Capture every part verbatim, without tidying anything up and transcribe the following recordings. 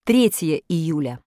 третье июля.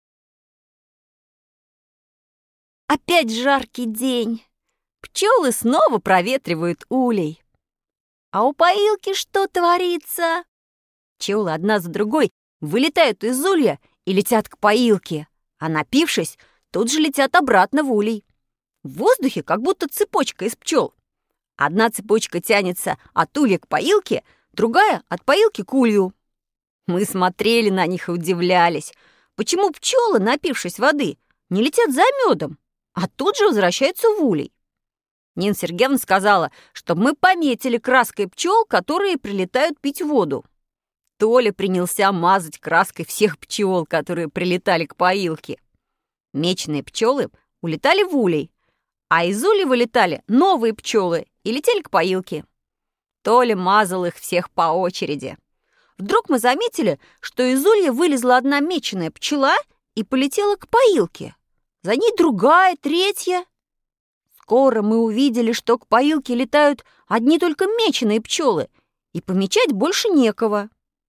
Опять жаркий день. Пчелы снова проветривают улей. А у поилки что творится? Пчелы одна за другой вылетают из улья и летят к поилке, а напившись, тут же летят обратно в улей. В воздухе как будто цепочка из пчел. Одна цепочка тянется от улья к поилке, другая — от поилки к улью. Мы смотрели на них и удивлялись, почему пчелы, напившись воды, не летят за медом, а тут же возвращаются в улей. Нина Сергеевна сказала, чтобы мы пометили краской пчел, которые прилетают пить воду. Толя принялся мазать краской всех пчел, которые прилетали к поилке. Меченые пчелы улетали в улей, а из улья вылетали новые пчелы и летели к поилке. Толя мазал их всех по очереди. Вдруг мы заметили, что из улья вылезла одна меченая пчела и полетела к поилке. За ней другая, третья. Скоро мы увидели, что к поилке летают одни только меченые пчелы, и помечать больше некого.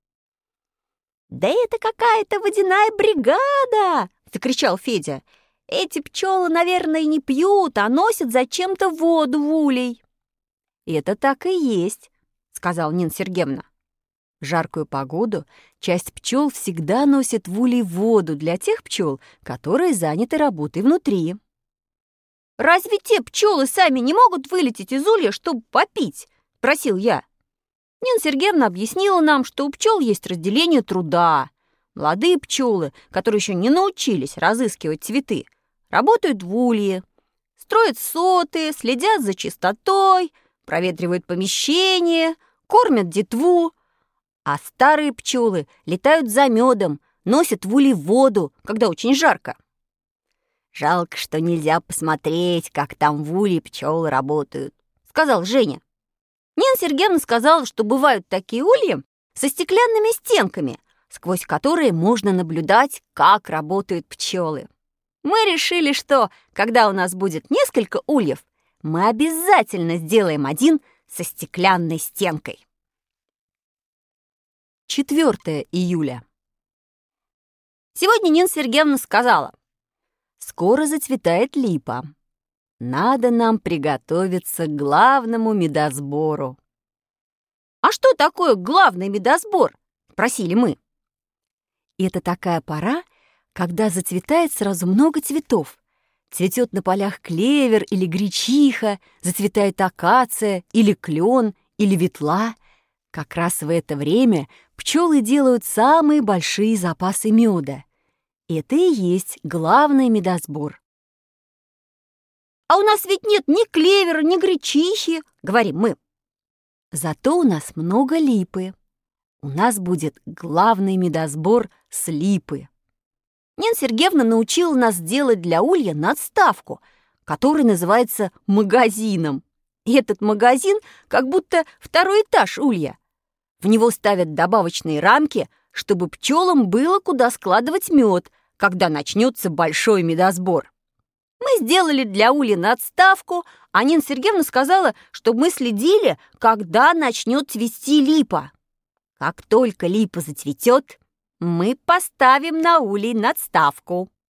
«Да это какая-то водяная бригада!» — закричал Федя. «Эти пчелы, наверное, не пьют, а носят зачем-то воду в улей». «Это так и есть», — сказала Нина Сергеевна. В жаркую погоду часть пчел всегда носит в улей воду для тех пчел, которые заняты работой внутри. «Разве те пчелы сами не могут вылететь из улья, чтобы попить?» — просил я. Нина Сергеевна объяснила нам, что у пчел есть разделение труда. Молодые пчелы, которые еще не научились разыскивать цветы, работают в улье, строят соты, следят за чистотой, проветривают помещение, кормят детву. А старые пчелы летают за медом, носят в улей воду, когда очень жарко. «Жалко, что нельзя посмотреть, как там в улье пчелы работают», — сказал Женя. Нина Сергеевна сказала, что бывают такие ульи со стеклянными стенками, сквозь которые можно наблюдать, как работают пчелы. Мы решили, что, когда у нас будет несколько ульев, мы обязательно сделаем один со стеклянной стенкой. четвёртое июля. Сегодня Нина Сергеевна сказала: «Скоро зацветает липа. Надо нам приготовиться к главному медосбору». «А что такое главный медосбор?» — спросили мы. Это такая пора, когда зацветает сразу много цветов. Цветет на полях клевер или гречиха, зацветает акация или клен или ветла. Как раз в это время пчелы делают самые большие запасы меда. Это и есть главный медосбор. «А у нас ведь нет ни клевера, ни гречихи», — говорим мы. Зато у нас много липы. У нас будет главный медосбор с липы. Нина Сергеевна научила нас делать для улья надставку, который называется магазином. И этот магазин как будто второй этаж улья. В него ставят добавочные рамки, чтобы пчелам было куда складывать мед, когда начнется большой медосбор. Мы сделали для улья надставку, а Нина Сергеевна сказала, чтобы мы следили, когда начнет цвести липа. Как только липа зацветет, мы поставим на улей надставку.